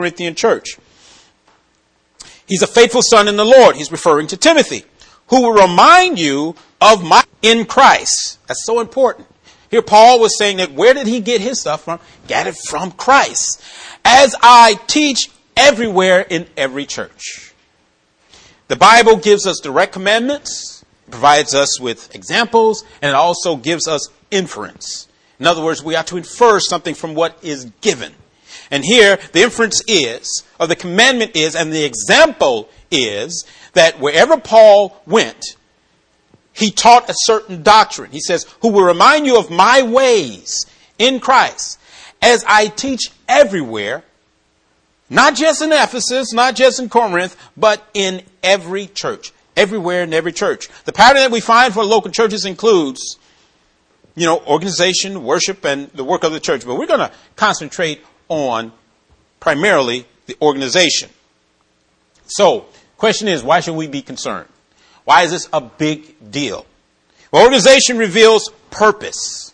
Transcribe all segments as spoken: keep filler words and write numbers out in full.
Corinthian church. He's a faithful son in the Lord. He's referring to Timothy, who will remind you of my in Christ. That's so important. Here Paul was saying that where did he get his stuff from? Get it from Christ. As I teach everywhere in every church. The Bible gives us direct commandments, provides us with examples, and it also gives us inference. In other words, we have to infer something from what is given. And here the inference is, or the commandment is, and the example is that wherever Paul went, he taught a certain doctrine. He says, who will remind you of my ways in Christ as I teach everywhere, not just in Ephesus, not just in Corinth, but in every church, everywhere in every church. The pattern that we find for local churches includes, you know, organization, worship, and the work of the church. But we're going to concentrate on primarily the organization. So, question is, why should we be concerned? Why is this a big deal? Well, organization reveals purpose.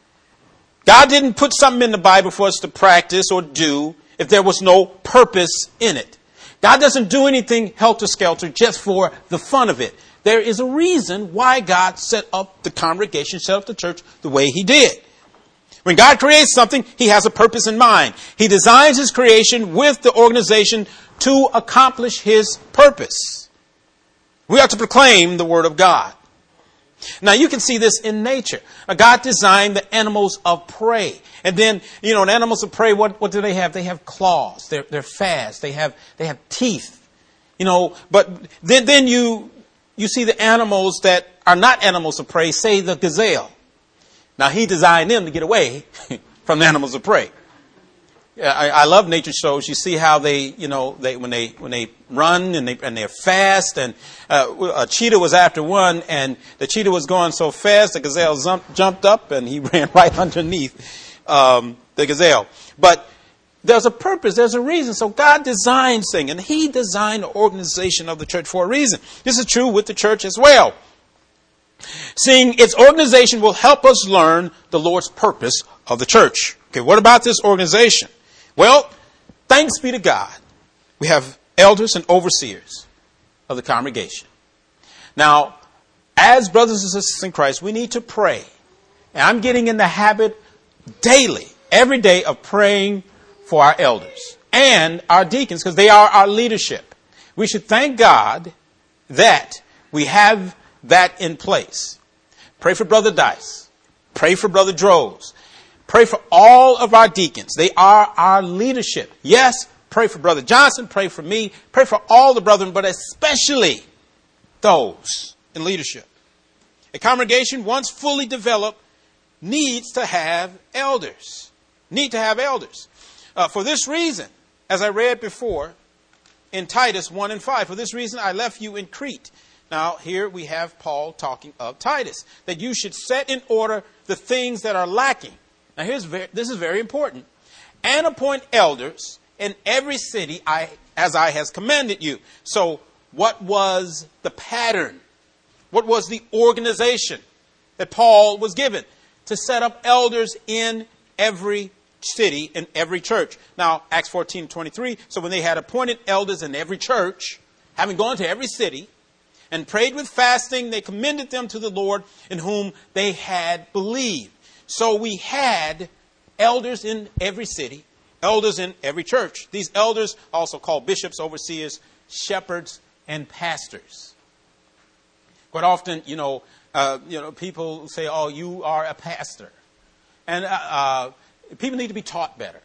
God didn't put something in the Bible for us to practice or do if there was no purpose in it. God doesn't do anything helter-skelter just for the fun of it. There is a reason why God set up the congregation, set up the church the way he did. When God creates something, he has a purpose in mind. He designs his creation with the organization to accomplish his purpose. We have to proclaim the word of God. Now, you can see this in nature. God designed the animals of prey. And then, you know, the animals of prey, what, what do they have? They have claws. They're, they're fast. They have, they have teeth. You know, but then, then you, you see the animals that are not animals of prey, say the gazelle. Now, he designed them to get away from the animals of prey. I, I love nature shows. You see how they, you know, they when they when they run and they and they're fast. And uh, a cheetah was after one, and the cheetah was going so fast, the gazelle jumped, jumped up, and he ran right underneath um, the gazelle. But there's a purpose, there's a reason. So God designed things, and he designed the organization of the church for a reason. This is true with the church as well. Seeing its organization will help us learn the Lord's purpose of the church. Okay, what about this organization? Well, thanks be to God, we have elders and overseers of the congregation. Now, as brothers and sisters in Christ, we need to pray. And I'm getting in the habit daily, every day, of praying for our elders and our deacons, because they are our leadership. We should thank God that we have that in place. Pray for Brother Dice. Pray for Brother Droz. Pray for all of our deacons. They are our leadership. Yes, pray for Brother Johnson. Pray for me. Pray for all the brethren, but especially those in leadership. A congregation, once fully developed, needs to have elders. Need to have elders. Uh, for this reason, as I read before in Titus one and five, for this reason I left you in Crete. Now, here we have Paul talking of Titus, that you should set in order the things that are lacking. Now, here's very, this is very important. And appoint elders in every city I, as I has commanded you. So, what was the pattern? What was the organization that Paul was given? To set up elders in every city, in every church. Now, Acts fourteen twenty-three, so when they had appointed elders in every church, having gone to every city, and prayed with fasting, they commended them to the Lord in whom they had believed. So we had elders in every city, elders in every church. These elders, also called bishops, overseers, shepherds, and pastors. Quite often, you know, uh, you know, people say, "Oh, you are a pastor," and uh, uh, people need to be taught better.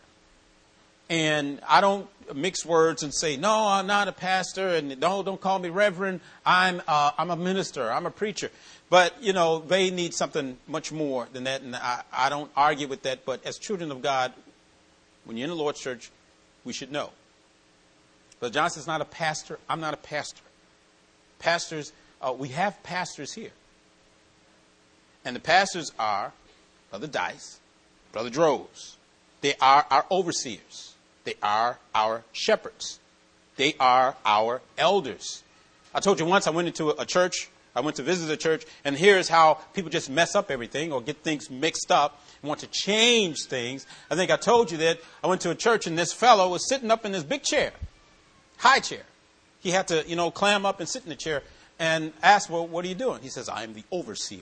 And I don't mix words and say, "No, I'm not a pastor," and "No, don't call me reverend. I'm uh, I'm a minister. I'm a preacher." But, you know, they need something much more than that. And I, I don't argue with that. But as children of God, when you're in the Lord's church, we should know. Brother Johnson's not a pastor. I'm not a pastor. Pastors, uh, we have pastors here. And the pastors are Brother Dice, Brother Droz. They are our overseers. They are our shepherds. They are our elders. I told you once I went into a church. I went to visit a church, and here's how people just mess up everything or get things mixed up. want to change things. I think I told you that I went to a church and this fellow was sitting up in this big chair, high chair. He had to, you know, climb up and sit in the chair and ask, well, what are you doing? He says, I am the overseer.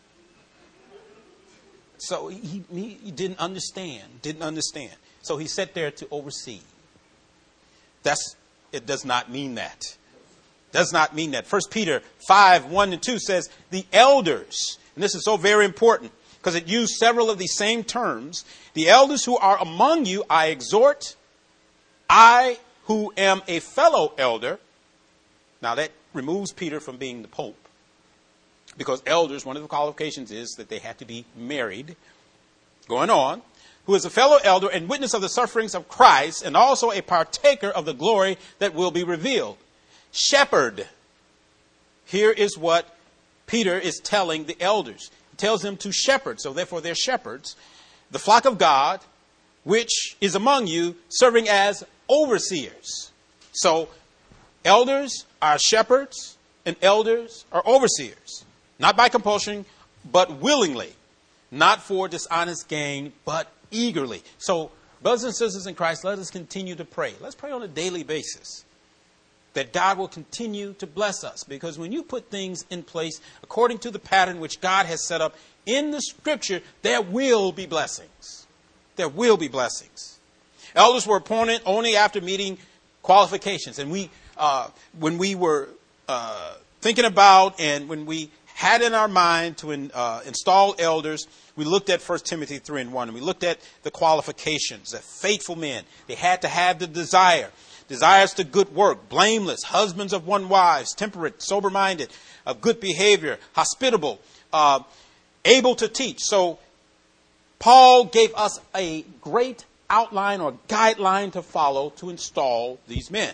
So he, he, he didn't understand, didn't understand. So he sat there to oversee. That's, it does not mean that. Does not mean that. First Peter five, one and two says, the elders, and this is so very important because it used several of these same terms. The elders who are among you, I exhort, I who am a fellow elder. Now that removes Peter from being the Pope. Because elders, one of the qualifications is that they have to be married. Going on. Who is a fellow elder and witness of the sufferings of Christ and also a partaker of the glory that will be revealed. Shepherd. Here is what Peter is telling the elders. He tells them to shepherd. So therefore they're shepherds. The flock of God, which is among you, serving as overseers. So elders are shepherds and elders are overseers. Not by compulsion, but willingly. Not for dishonest gain, but eagerly. So, brothers and sisters in Christ, let us continue to pray. Let's pray on a daily basis that God will continue to bless us. Because when you put things in place according to the pattern which God has set up in the Scripture, there will be blessings. There will be blessings. Elders were appointed only after meeting qualifications. And we, uh, when we were uh, thinking about and when we had in our mind to in, uh, install elders, we looked at First Timothy three and one, and we looked at the qualifications, that faithful men, they had to have the desire, desires to good work, blameless, husbands of one wives, temperate, sober-minded, of good behavior, hospitable, uh, able to teach. So Paul gave us a great outline or guideline to follow to install these men.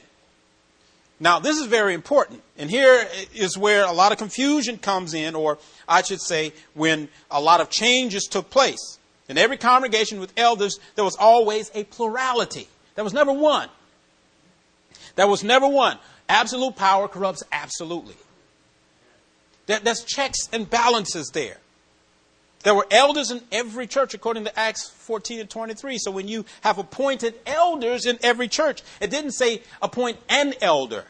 Now, this is very important, and here is where a lot of confusion comes in, or I should say, when a lot of changes took place. In every congregation with elders, there was always a plurality. There was never one. There was never one. Absolute power corrupts absolutely. There, there's checks and balances there. There were elders in every church, according to Acts fourteen and twenty-three. So when you have appointed elders in every church, it didn't say appoint an elder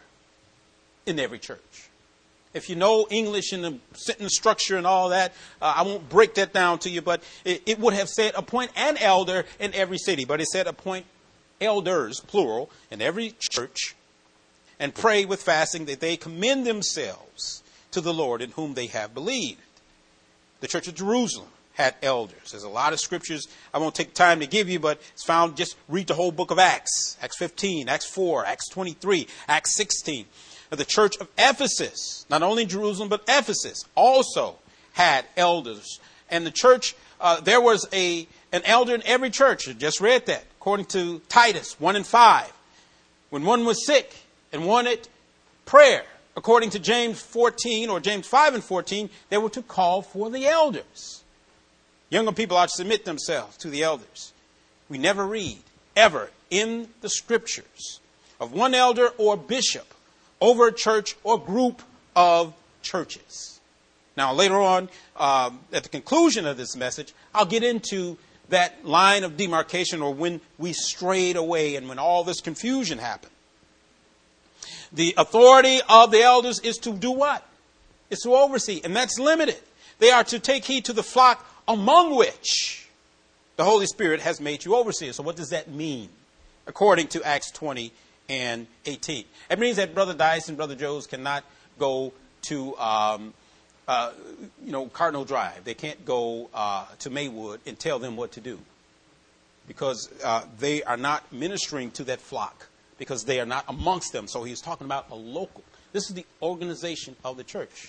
in every church. If you know English and the sentence structure and all that, uh, I won't break that down to you, but it, it would have said appoint an elder in every city. But it said appoint elders, plural, in every church, and pray with fasting that they commend themselves to the Lord in whom they have believed. The Church of Jerusalem had elders. There's a lot of scriptures I won't take time to give you, but it's found, just read the whole book of Acts. Acts fifteen, Acts four, Acts twenty-three, Acts sixteen. The Church of Ephesus, not only Jerusalem, but Ephesus, also had elders. And the church, uh, there was a an elder in every church. I just read that, according to Titus one and five. When one was sick and wanted prayer, according to James fourteen or James five and fourteen, they were to call for the elders. Younger people ought to submit themselves to the elders. We never read, ever, in the Scriptures of one elder or bishop over a church or group of churches. Now, later on, um, at the conclusion of this message, I'll get into that line of demarcation, or when we strayed away and when all this confusion happened. The authority of the elders is to do what? It's to oversee, and that's limited. They are to take heed to the flock among which the Holy Spirit has made you overseers. So what does that mean? According to Acts twenty and eighteen. It means that Brother Dice and Brother Joes cannot go to, um, uh, you know, Cardinal Drive. They can't go uh, to Maywood and tell them what to do. Because uh, they are not ministering to that flock. Because they are not amongst them. So he's talking about a local. This is the organization of the church.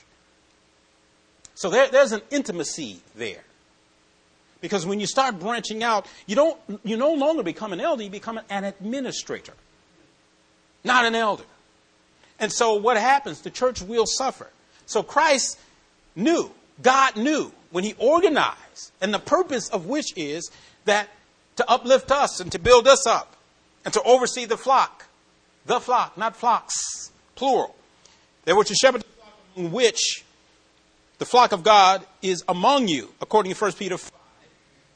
So there, there's an intimacy there. Because when you start branching out, you don't, you no longer become an elder, you become an administrator. Not an elder. And so what happens? The church will suffer. So Christ knew, God knew, when he organized, and the purpose of which is that to uplift us and to build us up and to oversee the flock. The flock, not flocks, plural. They were to shepherd the flock among which the flock of God is among you, according to First Peter five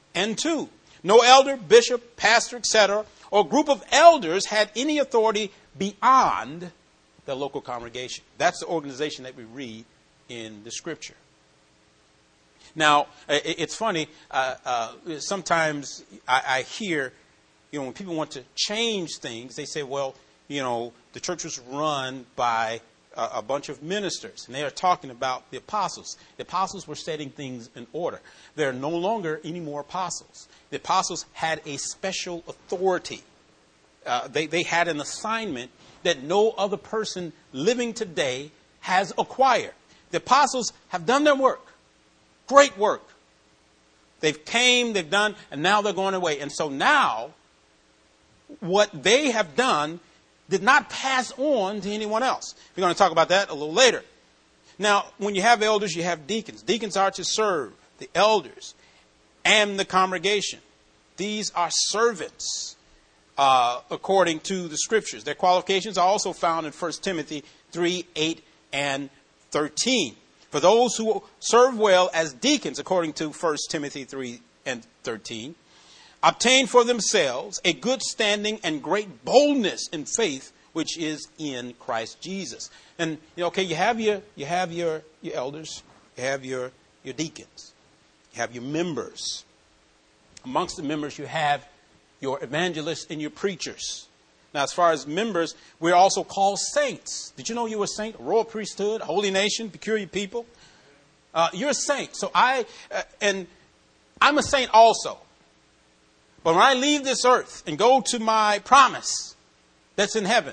and two. No elder, bishop, pastor, et cetera, or group of elders had any authority beyond the local congregation. That's the organization that we read in the scripture. Now, it's funny. Uh, uh, sometimes I, I hear, you know, when people want to change things, they say, well, you know, the church was run by a, a bunch of ministers, and they are talking about the apostles. The apostles were setting things in order. There are no longer any more apostles. The apostles had a special authority. Uh, they, they had an assignment that no other person living today has acquired. The apostles have done their work. Great work. They've came, they've done, and now they're going away. And so now, what they have done did not pass on to anyone else. We're going to talk about that a little later. Now, when you have elders, you have deacons. Deacons are to serve the elders and the congregation. These are servants, uh, according to the scriptures. Their qualifications are also found in First Timothy three, eight, and thirteen. For those who serve well as deacons, according to First Timothy three and thirteen, obtain for themselves a good standing and great boldness in faith, which is in Christ Jesus. And, you know, okay, you have your you have your, your elders, you have your, your deacons, you have your members. Amongst the members, you have your evangelists and your preachers. Now, as far as members, we're also called saints. Did you know you were a saint? A royal priesthood, a holy nation, peculiar people. Uh, you're a saint. So I, uh, and I'm a saint also. But when I leave this earth and go to my promise that's in heaven,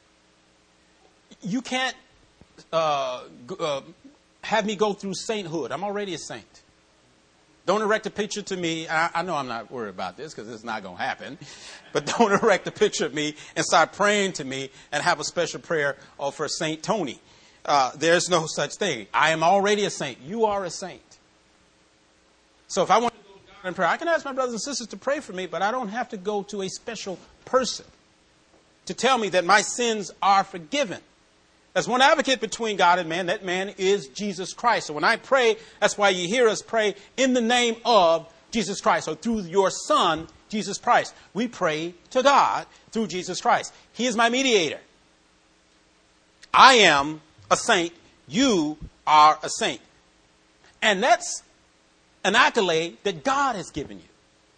you can't uh, uh, have me go through sainthood. I'm already a saint. Don't erect a picture to me. I, I know I'm not worried about this because it's not going to happen. But don't erect a picture of me and start praying to me and have a special prayer oh, for Saint Tony. Uh, there's no such thing. I am already a saint. You are a saint. So if I want to go to God in prayer, I can ask my brothers and sisters to pray for me, but I don't have to go to a special person to tell me that my sins are forgiven. There's one advocate between God and man. That man is Jesus Christ. So when I pray, that's why you hear us pray in the name of Jesus Christ, or through your Son, Jesus Christ. We pray to God through Jesus Christ. He is my mediator. I am a saint. You are a saint. And that's an accolade that God has given you.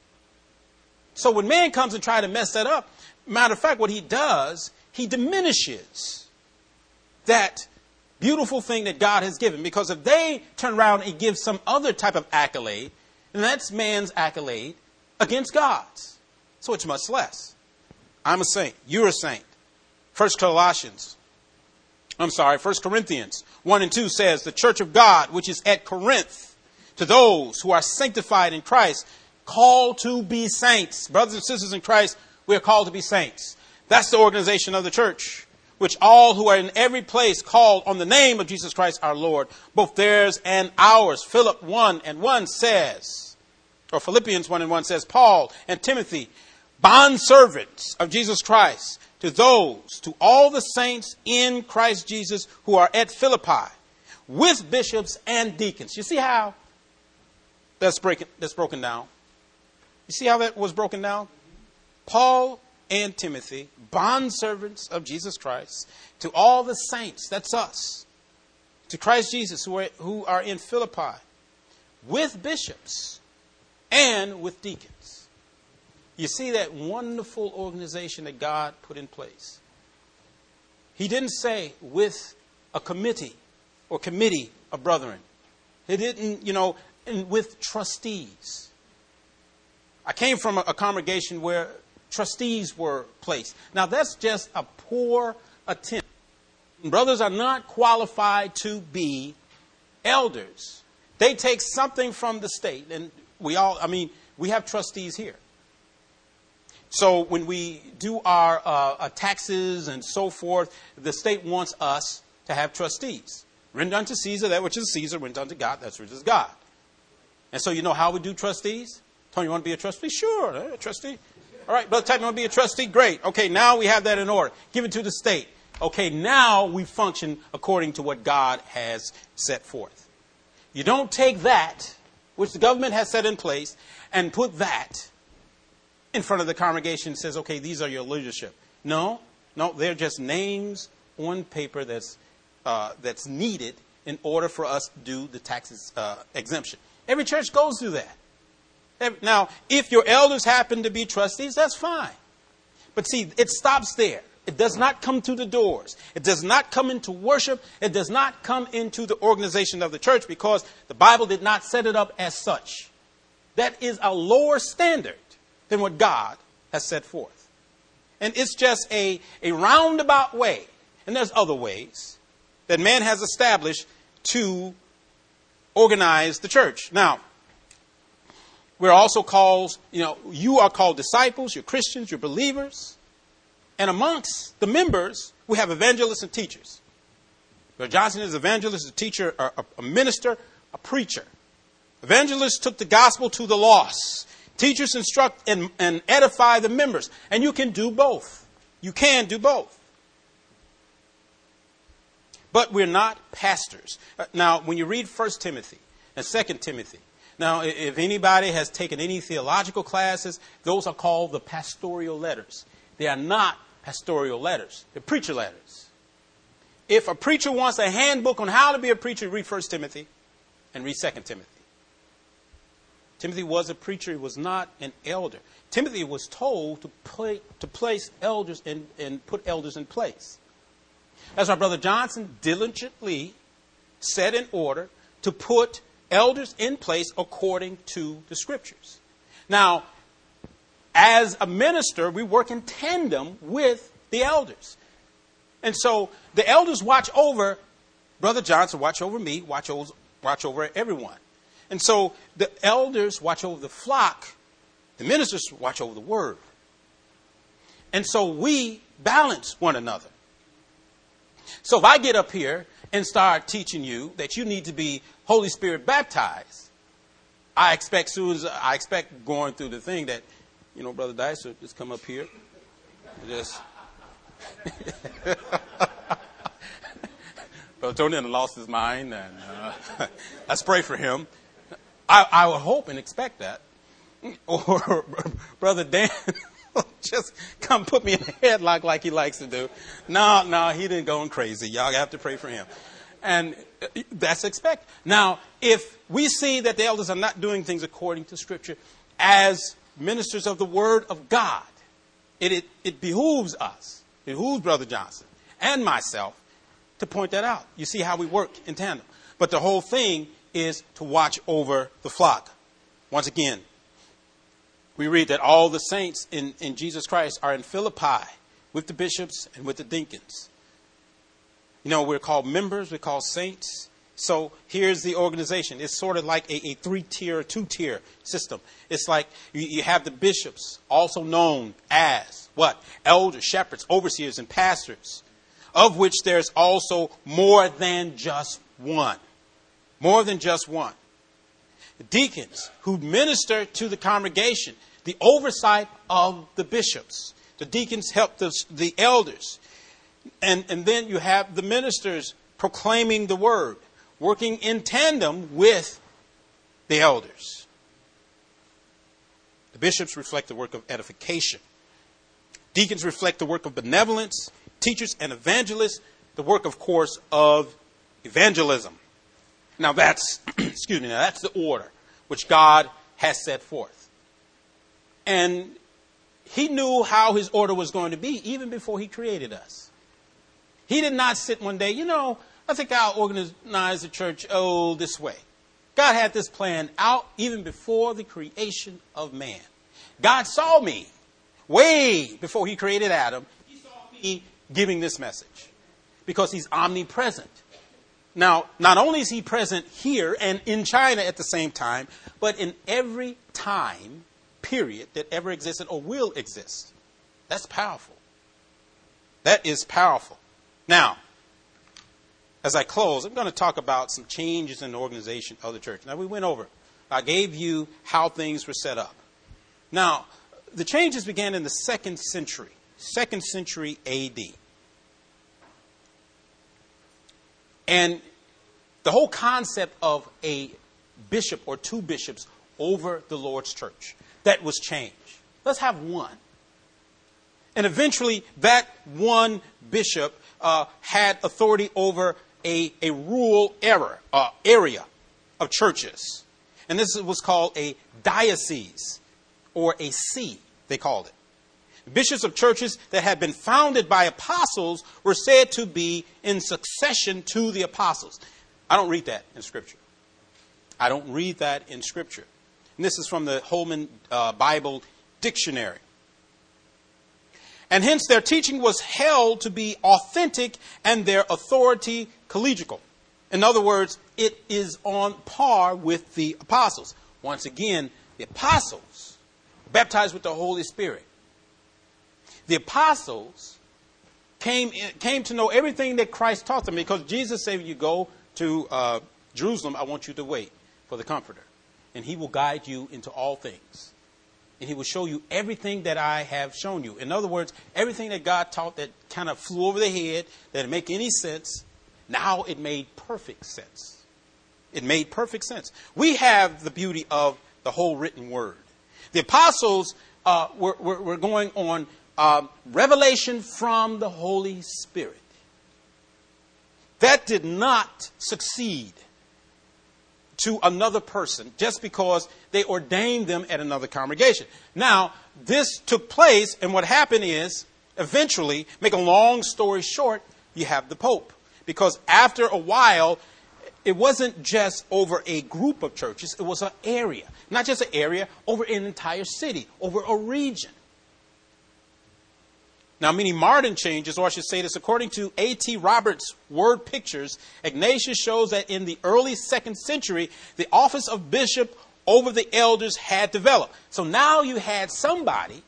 So when man comes and tries to mess that up, matter of fact, what he does, he diminishes that beautiful thing that God has given. Because if they turn around and give some other type of accolade, then that's man's accolade against God's. So it's much less. I'm a saint. You're a saint. First Colossians, I'm sorry, First Corinthians one and two says, the church of God, which is at Corinth, to those who are sanctified in Christ, called to be saints. Brothers and sisters in Christ, we are called to be saints. That's the organization of the church, which all who are in every place called on the name of Jesus Christ our Lord, both theirs and ours. Philip one and one says, or Philippians one and one says, Paul and Timothy, bondservants of Jesus Christ, to those, to all the saints in Christ Jesus who are at Philippi, with bishops and deacons. You see how that's breaking, that's broken down? You see how that was broken down? Paul and Timothy, bondservants of Jesus Christ, to all the saints, that's us, to Christ Jesus who are, who are in Philippi, with bishops and with deacons. You see that wonderful organization that God put in place. He didn't say with a committee or committee of brethren. He didn't, you know, and with trustees. I came from a, a congregation where trustees were placed. Now, that's just a poor attempt. Brothers are not qualified to be elders. They take something from the state. And we all, I mean, we have trustees here. So when we do our uh, taxes and so forth, the state wants us to have trustees. Render unto Caesar that which is Caesar, render unto God that which is God. And so you know how we do trustees? Tony, you want to be a trustee? Sure, a trustee. All right, Brother Titan, want to be a trustee? Great. Okay, now we have that in order. Give it to the state. Okay, now we function according to what God has set forth. You don't take that which the government has set in place, and put that in front of the congregation and says, okay, these are your leadership. No, no, they're just names on paper that's uh, that's needed in order for us to do the taxes uh, exemption. Every church goes through that. Every, now, if your elders happen to be trustees, that's fine. But see, it stops there. It does not come through the doors. It does not come into worship. It does not come into the organization of the church because the Bible did not set it up as such. That is a lower standard than what God has set forth. And it's just a, a roundabout way. And there's other ways that man has established to organize the church. Now, we're also called, you know, you are called disciples, you're Christians, you're believers. And amongst the members, we have evangelists and teachers. Brother Johnson is an evangelist, a teacher, a, a minister, a preacher. Evangelists took the gospel to the lost. Teachers instruct and, and edify the members. And you can do both. You can do both. But we're not pastors. Now, when you read First Timothy and Second Timothy, now, if anybody has taken any theological classes, those are called the pastoral letters. They are not pastoral letters. They're preacher letters. If a preacher wants a handbook on how to be a preacher, read First Timothy and read Second Timothy. Timothy was a preacher. He was not an elder. Timothy was told to, play, to place elders in, and put elders in place. That's why Brother Johnson diligently set in order to put elders in place according to the scriptures. Now, as a minister, we work in tandem with the elders. And so the elders watch over Brother Johnson, watch over me, watch over, watch over everyone. And so the elders watch over the flock. The ministers watch over the word. And so we balance one another. So if I get up here and start teaching you that you need to be Holy Spirit baptized, I expect soon as I expect going through the thing that, you know, Brother Dicer, just come up here. Just Brother Tony lost his mind, and uh, let's pray for him. I, I would hope and expect that. Or Brother Dan just come put me in a headlock like he likes to do. No, no, he didn't go crazy. Y'all have to pray for him. And that's expected. Now, if we see that the elders are not doing things according to Scripture as ministers of the Word of God, it, it, it behooves us, it behooves Brother Johnson and myself to point that out. You see how we work in tandem. But the whole thing is to watch over the flock. Once again, we read that all the saints in, in Jesus Christ are in Philippi with the bishops and with the deacons. You know, we're called members, we're called saints. So here's the organization. It's sort of like a, a three-tier, two-tier system. It's like you, you have the bishops, also known as what? Elders, shepherds, overseers, and pastors, of which there's also more than just one. More than just one. The deacons who minister to the congregation, the oversight of the bishops. The deacons help the, the elders. And, and then you have the ministers proclaiming the word, working in tandem with the elders. The bishops reflect the work of edification. Deacons reflect the work of benevolence. Teachers and evangelists, the work, of course, of evangelism. Now that's, excuse me, now that's the order which God has set forth. And he knew how his order was going to be even before he created us. He did not sit one day, you know, I think I'll organize the church, oh, this way. God had this plan out even before the creation of man. God saw me way before he created Adam. He saw me giving this message because he's omnipresent. Now, not only is he present here and in China at the same time, but in every time period that ever existed or will exist. That's powerful. That is powerful. Now, as I close, I'm going to talk about some changes in the organization of the church. Now, we went over. I gave you how things were set up. Now, the changes began in the second century, second century A D. And the whole concept of a bishop or two bishops over the Lord's church. That was changed. Let's have one. And eventually that one bishop uh, had authority over a, a rural era, uh, area of churches. And this was called a diocese, or a see, they called it. Bishops of churches that had been founded by apostles were said to be in succession to the apostles. I don't read that in Scripture. I don't read that in Scripture. And this is from the Holman uh, Bible Dictionary. And hence their teaching was held to be authentic and their authority collegial. In other words, it is on par with the apostles. Once again, the apostles baptized with the Holy Spirit. The apostles came came to know everything that Christ taught them, because Jesus said, when you go to uh, Jerusalem, I want you to wait for the Comforter, and he will guide you into all things. And he will show you everything that I have shown you. In other words, everything that God taught that kind of flew over the head, that didn't make any sense, now it made perfect sense. It made perfect sense. We have the beauty of the whole written word. The apostles uh, were, were, were going on uh, revelation from the Holy Spirit. That did not succeed to another person just because they ordained them at another congregation. Now, this took place, and what happened is, eventually, make a long story short, you have the Pope. Because after a while, it wasn't just over a group of churches, it was an area. Not just an area, over an entire city, over a region. Now, many modern changes, or I should say this, according to A T Roberts' word pictures, Ignatius shows that in the early second century, the office of bishop over the elders had developed. So now you had somebody,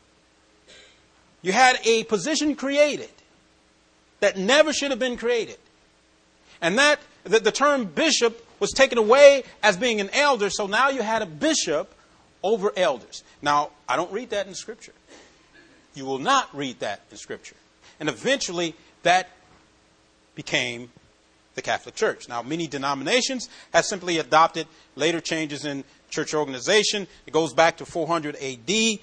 you had a position created that never should have been created. And that the, the term bishop was taken away as being an elder, so now you had a bishop over elders. Now, I don't read that in Scripture. You will not read that in Scripture. And eventually, that became the Catholic Church. Now, many denominations have simply adopted later changes in church organization. It goes back to four hundred A D.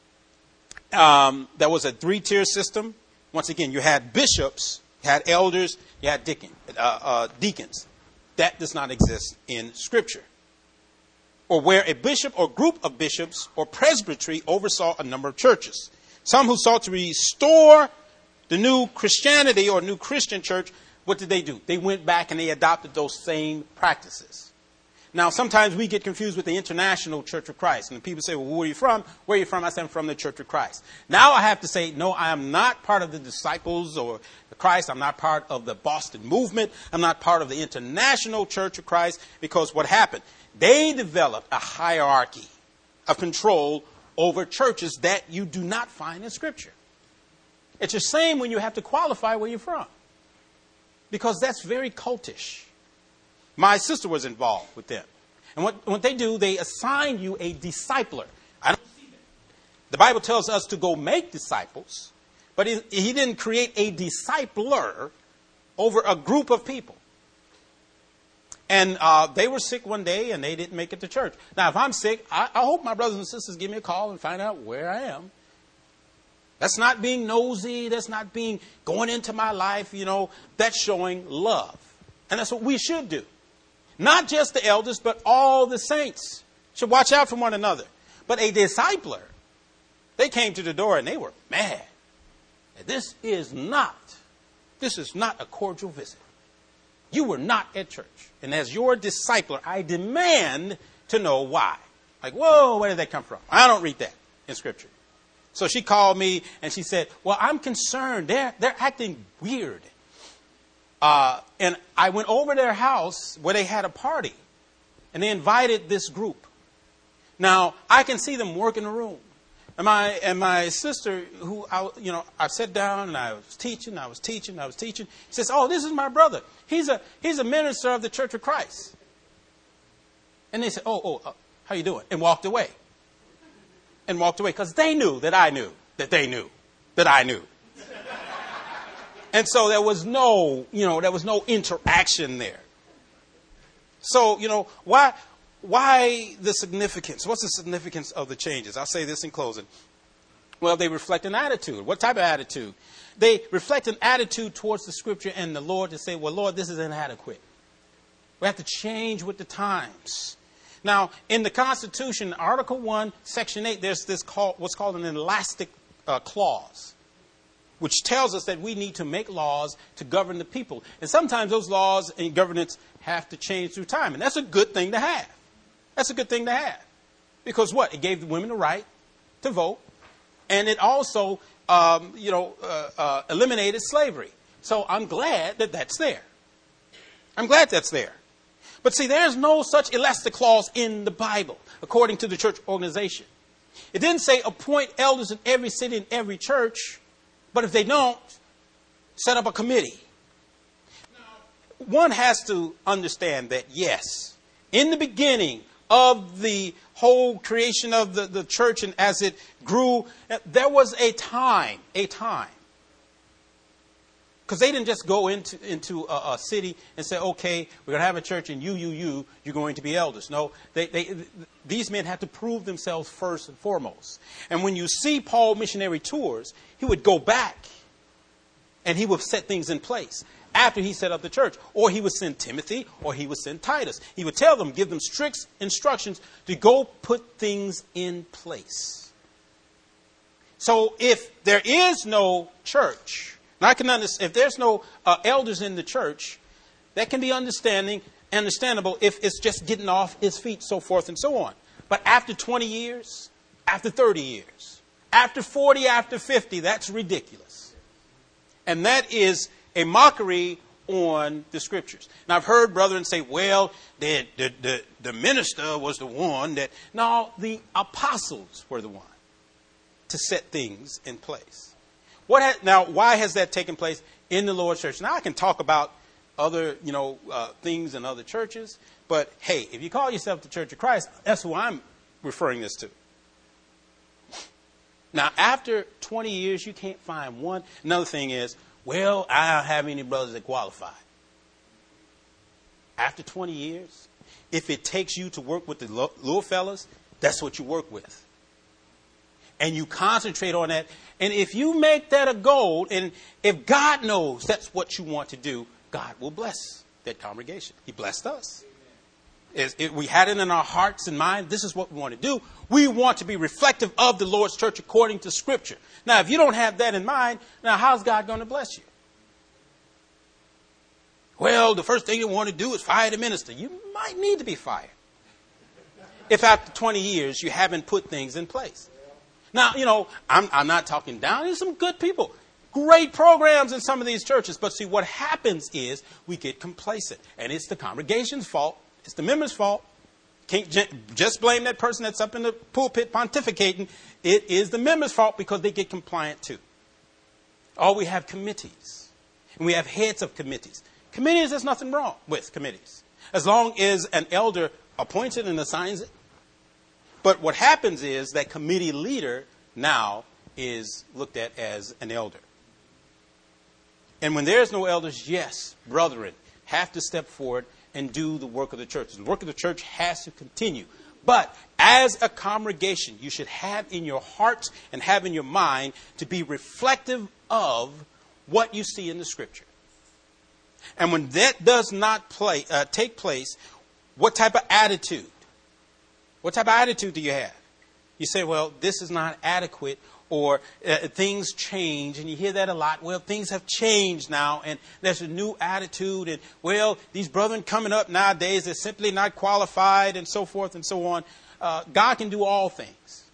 Um, there was a three-tier system. Once again, you had bishops, you had elders, you had deacon, uh, uh, deacons. That does not exist in Scripture. Or where a bishop or group of bishops or presbytery oversaw a number of churches. Some who sought to restore the new Christianity or new Christian church, what did they do? They went back and they adopted those same practices. Now, sometimes we get confused with the International Church of Christ. And people say, well, where are you from? Where are you from? I say, I'm from the Church of Christ. Now I have to say, no, I am not part of the Disciples or the Christ. I'm not part of the Boston movement. I'm not part of the International Church of Christ, because what happened? They developed a hierarchy of control over churches that you do not find in Scripture. It's the same when you have to qualify where you're from, because that's very cultish. My sister was involved with them. And what, what they do, they assign you a discipler. I don't see that. The Bible tells us to go make disciples, but he, he didn't create a discipler over a group of people. And uh, they were sick one day and they didn't make it to church. Now, if I'm sick, I, I hope my brothers and sisters give me a call and find out where I am. That's not being nosy. That's not being going into my life. You know, that's showing love. And that's what we should do. Not just the elders, but all the saints should watch out for one another. But a discipler, they came to the door and they were mad. This is not, this is not a cordial visit. You were not at church. And as your discipler, I demand to know why. Like, whoa, where did that come from? I don't read that in Scripture. So she called me and she said, well, I'm concerned. They're, they're acting weird. Uh, and I went over their house where they had a party. And they invited this group. Now, I can see them work in the room. And my, and my sister, who, I, you know, I sat down and I was teaching, I was teaching, I was teaching. She says, oh, this is my brother. He's a, he's a minister of the Church of Christ. And they said, oh, oh, uh, how you doing? And walked away. And walked away because they knew that I knew that they knew that I knew. And so there was no, you know, there was no interaction there. So, you know, why, why the significance? What's the significance of the changes? I'll say this in closing. Well, they reflect an attitude. What type of attitude? They reflect an attitude towards the Scripture and the Lord to say, well, Lord, this is inadequate. We have to change with the times. Now, in the Constitution, Article one, Section eight, there's this called, what's called an elastic uh, clause, which tells us that we need to make laws to govern the people. And sometimes those laws and governance have to change through time. And that's a good thing to have. That's a good thing to have. Because what? It gave the women the right to vote. And it also, um, you know, uh, uh, eliminated slavery. So I'm glad that that's there. I'm glad that's there. But see, there's no such elastic clause in the Bible, according to the church organization. It didn't say appoint elders in every city and every church, but if they don't, set up a committee. Now, one has to understand that, yes, in the beginning of the whole creation of the, the church and as it grew, there was a time, a time. Because they didn't just go into, into a, a city and say, okay, we're going to have a church and you, you, you, you're going to be elders. No, they, they, these men had to prove themselves first and foremost. And when you see Paul missionary tours, he would go back and he would set things in place after he set up the church. Or he would send Timothy or he would send Titus. He would tell them, give them strict instructions to go put things in place. So if there is no church, and I can understand, if there's no uh, elders in the church, that can be understanding, understandable if it's just getting off his feet, so forth and so on. But after twenty years, after thirty years, after forty, after fifty, that's ridiculous. And that is a mockery on the Scriptures. Now, I've heard brethren say, well, the, the, the, the minister was the one that... No, the apostles were the one to set things in place. What ha- now, why has that taken place in the Lord's church? Now, I can talk about other, you know, uh, things in other churches, but hey, if you call yourself the Church of Christ, that's who I'm referring this to. Now, after twenty years, you can't find one. Another thing is, well, I don't have any brothers that qualify. After twenty years, if it takes you to work with the little fellas, that's what you work with. And you concentrate on that. And if you make that a goal, and if God knows that's what you want to do, God will bless that congregation. He blessed us. As if we had it in our hearts and minds, this is what we want to do. We want to be reflective of the Lord's church according to Scripture. Now, if you don't have that in mind, now how's God going to bless you? Well, the first thing you want to do is fire the minister. You might need to be fired if after twenty years you haven't put things in place. Now, you know, I'm, I'm not talking down. There's some good people. Great programs in some of these churches. But see, what happens is we get complacent. And it's the congregation's fault. It's the members' fault. Can't just blame that person that's up in the pulpit pontificating. It is the members' fault because they get compliant too. Or we have committees. And we have heads of committees. Committees, there's nothing wrong with committees. As long as an elder appoints it and assigns it. But what happens is that committee leader now is looked at as an elder. And when there's no elders, yes, brethren have to step forward and do the work of the church. The work of the church has to continue. But as a congregation, you should have in your heart and have in your mind to be reflective of what you see in the Scripture. And when that does not play, uh, take place, what type of attitude? What type of attitude do you have? You say, well, this is not adequate, or uh, things change, and you hear that a lot. Well, things have changed now, and there's a new attitude, and, well, these brethren coming up nowadays, they're simply not qualified, and so forth and so on. Uh, God can do all things.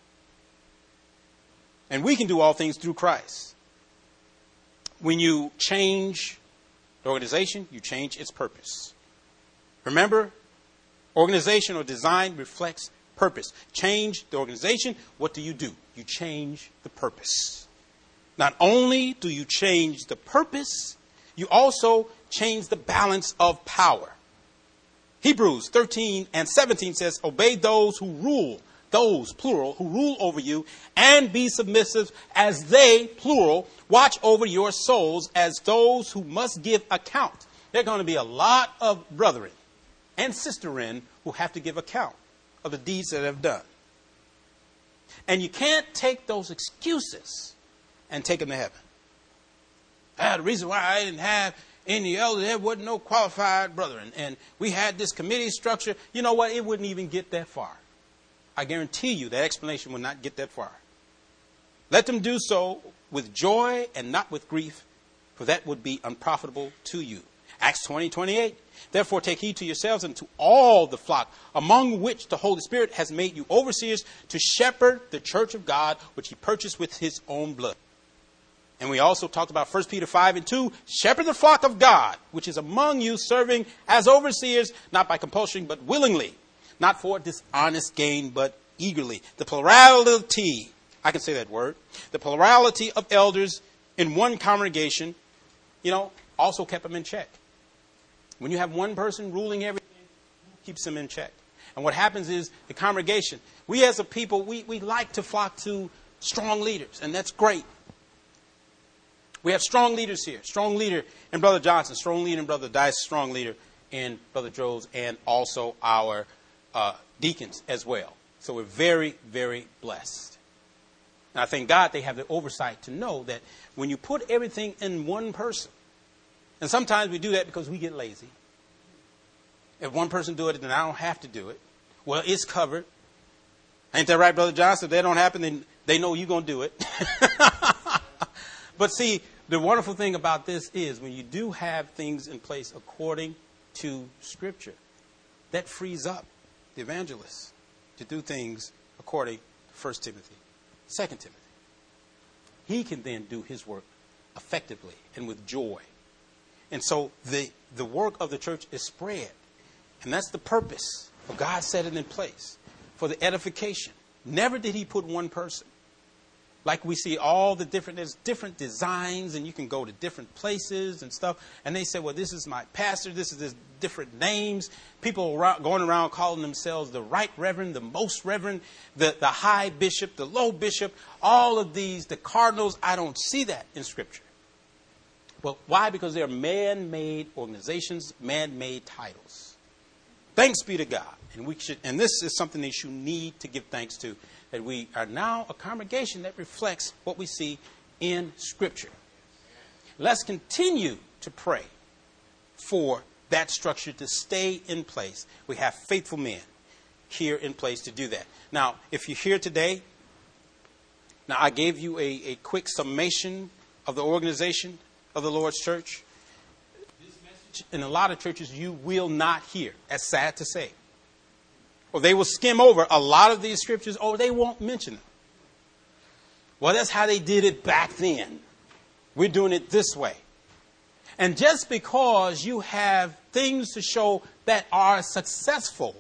And we can do all things through Christ. When you change the organization, you change its purpose. Remember, organization or design reflects purpose. Change the organization. What do you do? You change the purpose. Not only do you change the purpose, you also change the balance of power. Hebrews thirteen and seventeen says, obey those who rule, those, plural, who rule over you, and be submissive as they, plural, watch over your souls as those who must give account. There are going to be a lot of brethren and sisterin who have to give account of the deeds that they've done. And you can't take those excuses and take them to heaven. Ah, the reason why I didn't have any elders, there wasn't no qualified brethren. And we had this committee structure. You know what? It wouldn't even get that far. I guarantee you that explanation will not get that far. Let them do so with joy and not with grief, for that would be unprofitable to you. Acts twenty, twenty-eight. Therefore take heed to yourselves and to all the flock, among which the Holy Spirit has made you overseers, to shepherd the church of God, which he purchased with his own blood. And we also talked about First Peter five and two, shepherd the flock of God, which is among you, serving as overseers, not by compulsion, but willingly, not for dishonest gain, but eagerly. The plurality, I can say that word, the plurality of elders in one congregation, you know, also kept them in check. When you have one person ruling everything, keeps them in check. And what happens is the congregation, we as a people, we, we like to flock to strong leaders, and that's great. We have strong leaders here. Strong leader in Brother Johnson, strong leader in Brother Dice, strong leader in Brother Droz, and also our uh, deacons as well. So we're very, very blessed. And I thank God they have the oversight to know that when you put everything in one person, and sometimes we do that because we get lazy. If one person do it, then I don't have to do it. Well, it's covered. Ain't that right, Brother Johnson? If that don't happen, then they know you're going to do it. But see, the wonderful thing about this is when you do have things in place according to Scripture, that frees up the evangelists to do things according to First Timothy, Second Timothy. He can then do his work effectively and with joy. And so the, the work of the church is spread. And that's the purpose of God set it in place for the edification. Never did he put one person. Like we see all the different, there's different designs and you can go to different places and stuff. And they say, well, this is my pastor. This is this different names. People around, going around calling themselves the right reverend, the most reverend, the, the high bishop, the low bishop, all of these, the cardinals. I don't see that in Scripture. Well, why? Because they're man-made organizations, man-made titles. Thanks be to God. And we should, and this is something that you need to give thanks to, that we are now a congregation that reflects what we see in Scripture. Let's continue to pray for that structure to stay in place. We have faithful men here in place to do that. Now, if you're here today, now I gave you a, a quick summation of the organization of the Lord's church. This message in a lot of churches you will not hear. That's sad to say. Or they will skim over a lot of these scriptures, or they won't mention them. Well, that's how they did it back then. We're doing it this way. And just because you have things to show that are successful,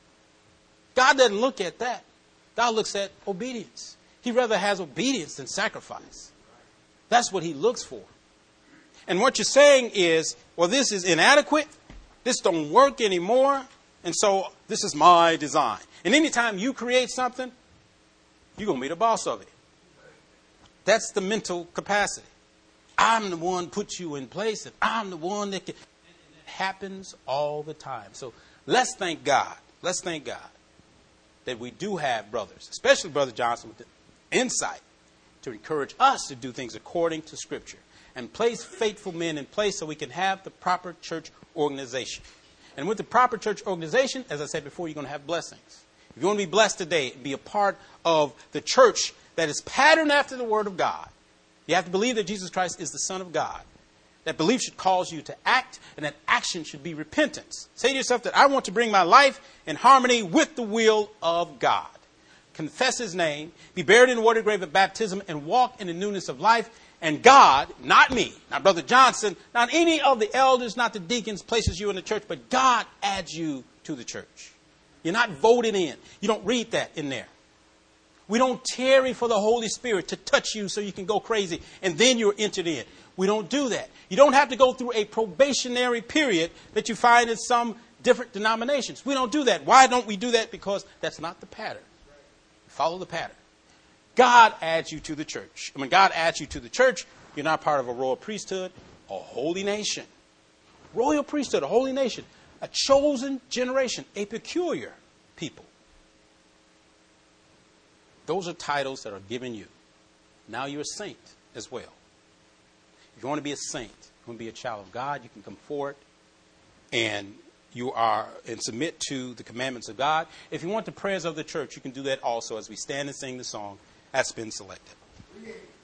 God doesn't look at that. God looks at obedience. He rather has obedience than sacrifice. That's what he looks for. And what you're saying is, well, this is inadequate. This don't work anymore. And so this is my design. And anytime you create something, you're going to be the boss of it. That's the mental capacity. I'm the one put you in place, and I'm the one that can. And it happens all the time. So let's thank God. Let's thank God that we do have brothers, especially Brother Johnson, with the insight to encourage us to do things according to Scripture and place faithful men in place so we can have the proper church organization. And with the proper church organization, as I said before, you're going to have blessings. If you want to be blessed today, be a part of the church that is patterned after the Word of God. You have to believe that Jesus Christ is the Son of God. That belief should cause you to act, and that action should be repentance. Say to yourself that I want to bring my life in harmony with the will of God. Confess His name, be buried in the water grave of baptism, and walk in the newness of life. And God, not me, not Brother Johnson, not any of the elders, not the deacons, places you in the church, but God adds you to the church. You're not voted in. You don't read that in there. We don't tarry for the Holy Spirit to touch you so you can go crazy and then you're entered in. We don't do that. You don't have to go through a probationary period that you find in some different denominations. We don't do that. Why don't we do that? Because that's not the pattern. Follow the pattern. God adds you to the church. And when God adds you to the church, you're not part of a royal priesthood, a holy nation. Royal priesthood, a holy nation. a chosen generation, a peculiar people. Those are titles that are given you. Now you're a saint as well. If you want to be a saint, you want to be a child of God, you can come forward and you are and submit to the commandments of God. If you want the prayers of the church, you can do that also as we stand and sing the song that's been selected.